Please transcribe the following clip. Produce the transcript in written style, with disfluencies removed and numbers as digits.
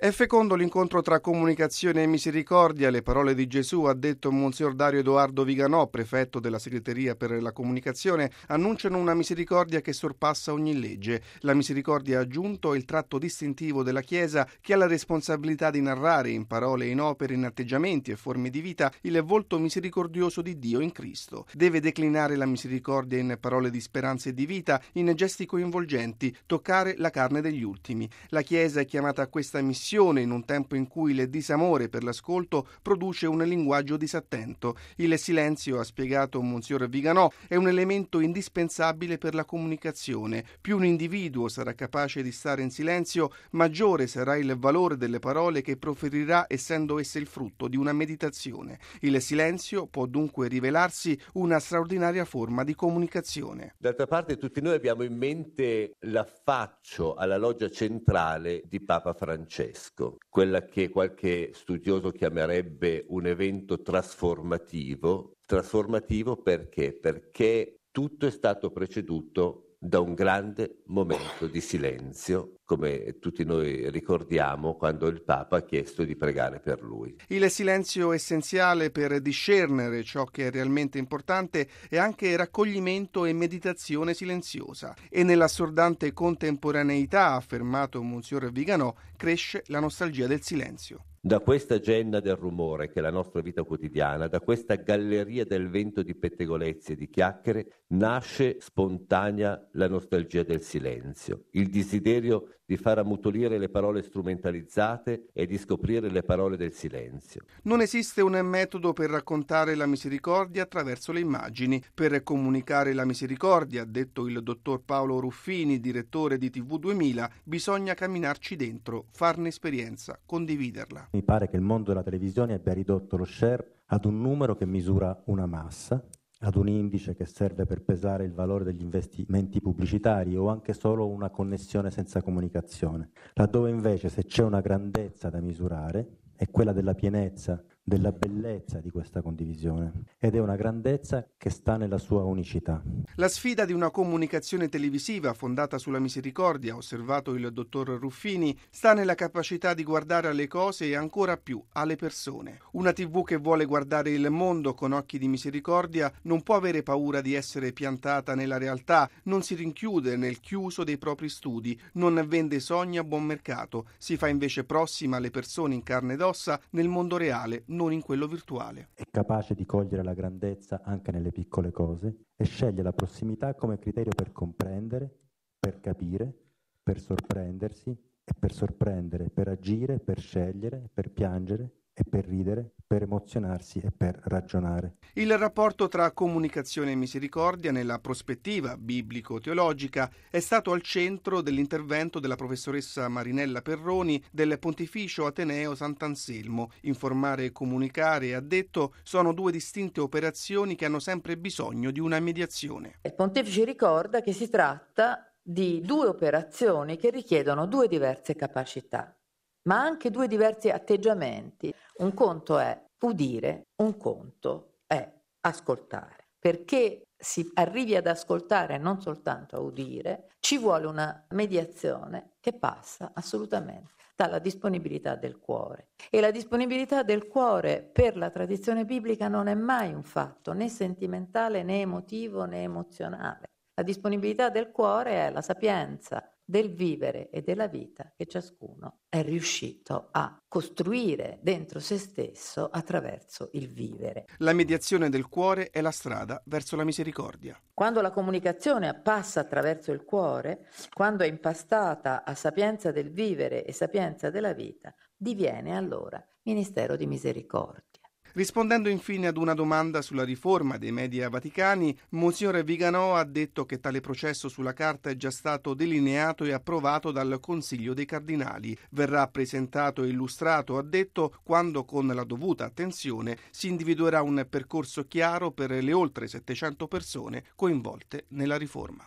È fecondo l'incontro tra comunicazione e misericordia. Le parole di Gesù, ha detto Monsignor Dario Edoardo Viganò, prefetto della segreteria per la comunicazione, annunciano una misericordia che sorpassa ogni legge. La misericordia, ha aggiunto, è il tratto distintivo della Chiesa, che ha la responsabilità di narrare in parole, in opere, in atteggiamenti e forme di vita il volto misericordioso di Dio in Cristo. Deve declinare la misericordia in parole di speranza e di vita, in gesti coinvolgenti, toccare la carne degli ultimi. La Chiesa è chiamata a questa missione in un tempo in cui il disamore per l'ascolto produce un linguaggio disattento. Il silenzio, ha spiegato Monsignor Viganò, è un elemento indispensabile per la comunicazione. Più un individuo sarà capace di stare in silenzio, maggiore sarà il valore delle parole che proferirà, essendo esse il frutto di una meditazione. Il silenzio può dunque rivelarsi una straordinaria forma di comunicazione. D'altra parte tutti noi abbiamo in mente l'affaccio alla loggia centrale di Papa Francesco, quella che qualche studioso chiamerebbe un evento trasformativo. Trasformativo perché? Perché tutto è stato preceduto da un grande momento di silenzio, come tutti noi ricordiamo quando il Papa ha chiesto di pregare per lui. Il silenzio essenziale per discernere ciò che è realmente importante è anche raccoglimento e meditazione silenziosa. E nell'assordante contemporaneità, ha affermato Monsignor Viganò, cresce la nostalgia del silenzio. Da questa genna del rumore che è la nostra vita quotidiana, da questa galleria del vento di pettegolezzi e di chiacchiere, nasce spontanea la nostalgia del silenzio, il desiderio di far ammutolire le parole strumentalizzate e di scoprire le parole del silenzio. Non esiste un metodo per raccontare la misericordia attraverso le immagini. Per comunicare la misericordia, ha detto il dottor Paolo Ruffini, direttore di TV 2000, bisogna camminarci dentro, farne esperienza, condividerla. Mi pare che il mondo della televisione abbia ridotto lo share ad un numero che misura una massa, ad un indice che serve per pesare il valore degli investimenti pubblicitari o anche solo una connessione senza comunicazione, laddove invece se c'è una grandezza da misurare è quella della pienezza, della bellezza di questa condivisione, ed è una grandezza che sta nella sua unicità. La sfida di una comunicazione televisiva fondata sulla misericordia, ha osservato il dottor Ruffini, sta nella capacità di guardare alle cose e ancora più alle persone. Una TV che vuole guardare il mondo con occhi di misericordia non può avere paura di essere piantata nella realtà, non si rinchiude nel chiuso dei propri studi, non vende sogni a buon mercato, si fa invece prossima alle persone in carne ed ossa nel mondo reale, non in quello virtuale. È capace di cogliere la grandezza anche nelle piccole cose e sceglie la prossimità come criterio per comprendere, per capire, per sorprendersi e per sorprendere, per agire, per scegliere, per piangere e per ridere, per emozionarsi e per ragionare. Il rapporto tra comunicazione e misericordia nella prospettiva biblico-teologica è stato al centro dell'intervento della professoressa Marinella Perroni del Pontificio Ateneo Sant'Anselmo. Informare e comunicare, ha detto, sono due distinte operazioni che hanno sempre bisogno di una mediazione. Il Pontefice ricorda che si tratta di due operazioni che richiedono due diverse capacità, ma anche due diversi atteggiamenti. Un conto è udire, un conto è ascoltare. Perché si arrivi ad ascoltare e non soltanto a udire, ci vuole una mediazione che passa assolutamente dalla disponibilità del cuore. E la disponibilità del cuore per la tradizione biblica non è mai un fatto né sentimentale né emotivo né emozionale. La disponibilità del cuore è la sapienza del vivere e della vita che ciascuno è riuscito a costruire dentro se stesso attraverso il vivere. La mediazione del cuore è la strada verso la misericordia. Quando la comunicazione passa attraverso il cuore, quando è impastata a sapienza del vivere e sapienza della vita, diviene allora ministero di misericordia. Rispondendo infine ad una domanda sulla riforma dei media vaticani, Monsignor Viganò ha detto che tale processo sulla carta è già stato delineato e approvato dal Consiglio dei Cardinali. Verrà presentato e illustrato, ha detto, quando con la dovuta attenzione si individuerà un percorso chiaro per le oltre 700 persone coinvolte nella riforma.